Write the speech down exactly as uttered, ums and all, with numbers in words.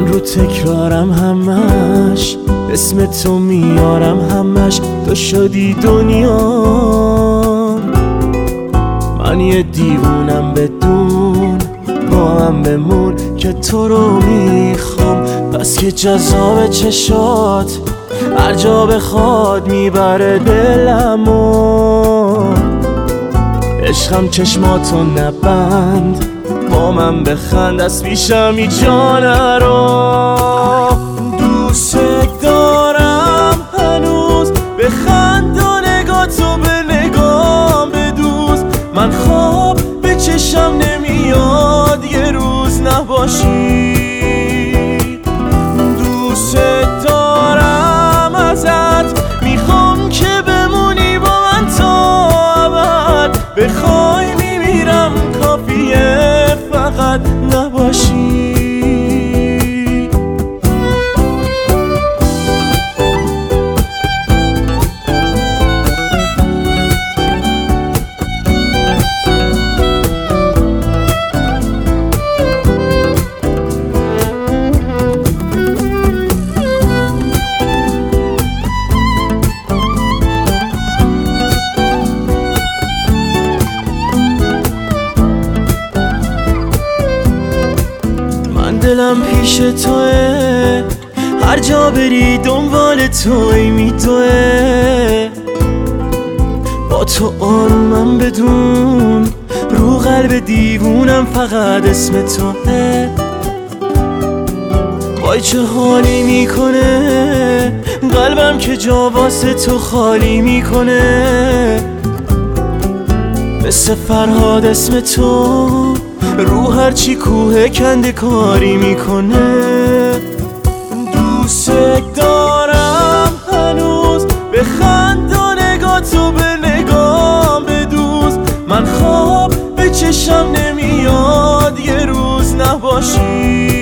رو تکرارم همش، اسم تو میارم همش، تو شدی دنیا. من یه دیوونم بدون، با هم بمون که تو رو میخوام. بس که جذاب چشات، هر جا بخواد میبره دلمو. عشقم چشماتو نبند، با من بخند از پیشمی جانه رو. دوست دارم هنوز، بخند و نگاه تو به نگام بدوز. من خواب به چشم نمیاد یه روز نباشی. دوست دارم ازت، میخوام که بمونی با من تا ابد. بخوای میمیرم، کافیه فقط نباشی. دلم پیش توه، هر جا بری دنبال توی میدوه. با تو آرومم بدون، رو قلب دیوونم فقط اسم توه. وای چه حالی میکنه قلبم که جا واسه تو خالی میکنه. مثل فرهاد اسم تو، رو هرچی کوه کنده کاری میکنه. دوست دارم هنوز، بخند و نگاه تو به نگام بدوز. من خواب به چشم نمیاد یه روز نباشی.